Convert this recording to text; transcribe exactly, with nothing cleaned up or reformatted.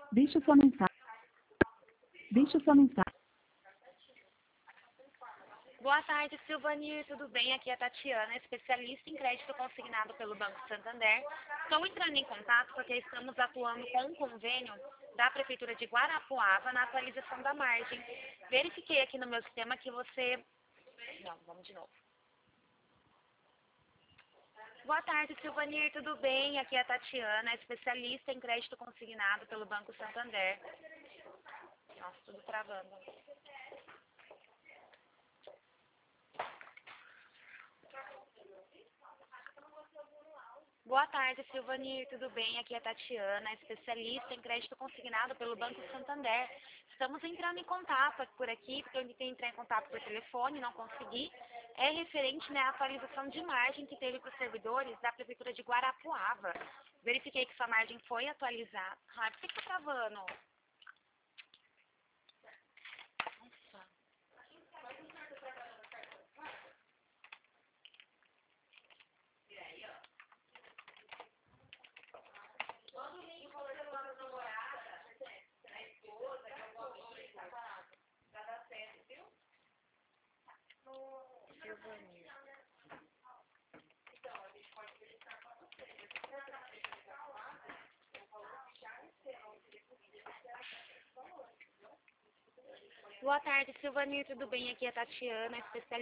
Deixe sua mensagem. Deixe sua mensagem. Boa tarde, Silvanir, tudo bem? Aqui é a Tatiana, especialista em crédito consignado pelo Banco Santander. Estou entrando em contato porque estamos atuando com um convênio da Prefeitura de Guarapuava na atualização da margem. Verifiquei aqui no meu sistema que você... Não, vamos de novo. Boa tarde, Silvanir, tudo bem? Aqui é a Tatiana, especialista em crédito consignado pelo Banco Santander. Nossa, tudo travando. Boa tarde, Silvanir, tudo bem? Aqui é a Tatiana, especialista em crédito consignado pelo Banco Santander. Estamos entrando em contato por aqui, porque eu tentei entrar em contato por telefone, não consegui. É referente, né, à atualização de margem que teve para os servidores da Prefeitura de Guarapuava. Verifiquei que sua margem foi atualizada. Ai, por que está travando? Nossa. Silvanir. Boa tarde, Silvanir, tudo bem? Aqui é a Tatiana, especialista